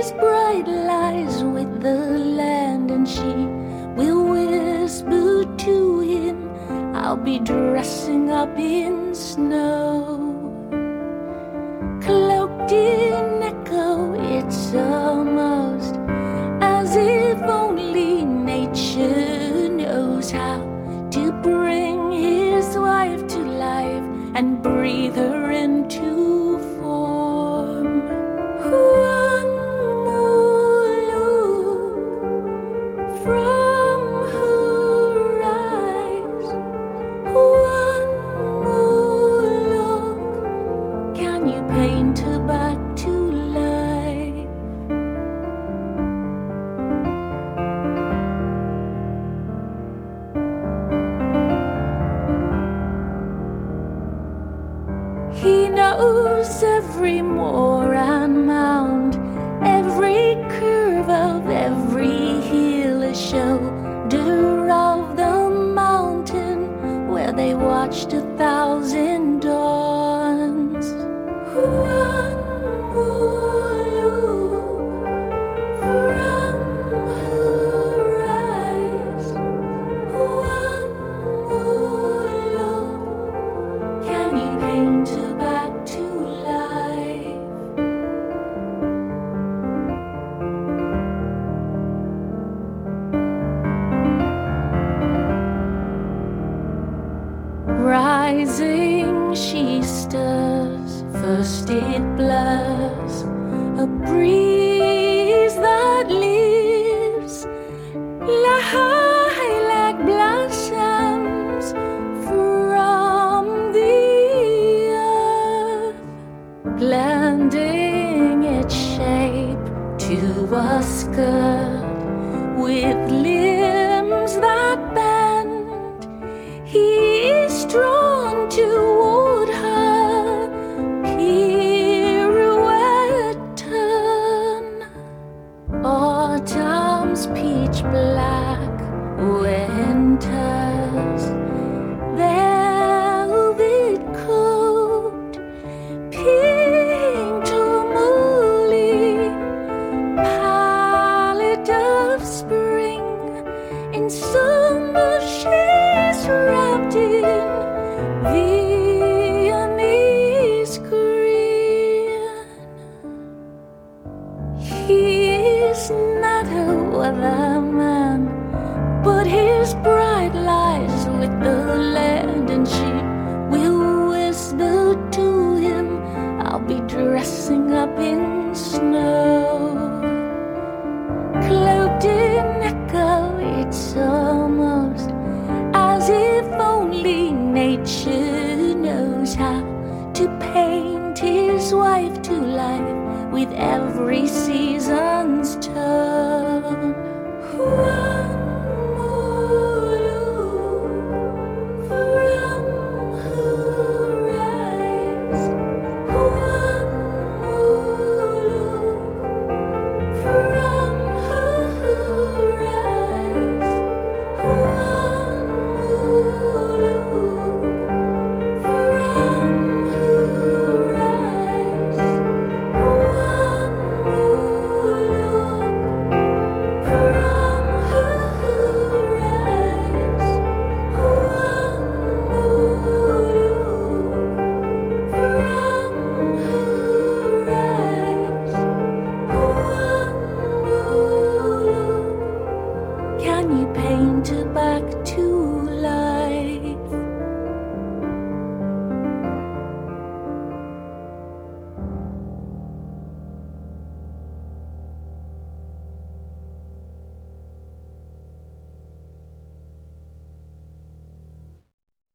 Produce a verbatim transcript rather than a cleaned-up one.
his bride lies with the land, and she will whisper to him, I'll be dressing up in snow. Cloaked in echo, it's almost as if only nature knows how to bring his wife to life and breathe her into form. One more look from her eyes, one more look, can you paint her back to life? He knows every moor and mound, every curve of every hill, a shoulder of the mountain where they watched a thousand dawns. One more look from her eyes, one more look, can you paint her back to life? Rising she stirs, first it blurs, a breeze that leaves lilac blossoms from the earth, blending its shape to a skirt with limbs that bend. He is drawn toward her, pirouette turn. Autumn's peach black, winter's velvet coat, pink tourmaline, palette of spring. In summer she's wrapped in Viennese green. He is not a weatherman, but his bride lies with the land, and she will whisper to him, I'll be dressing up in snow. Cloaked in echo, it's almost as if only nature knows how to paint his wife to life with every season's turn.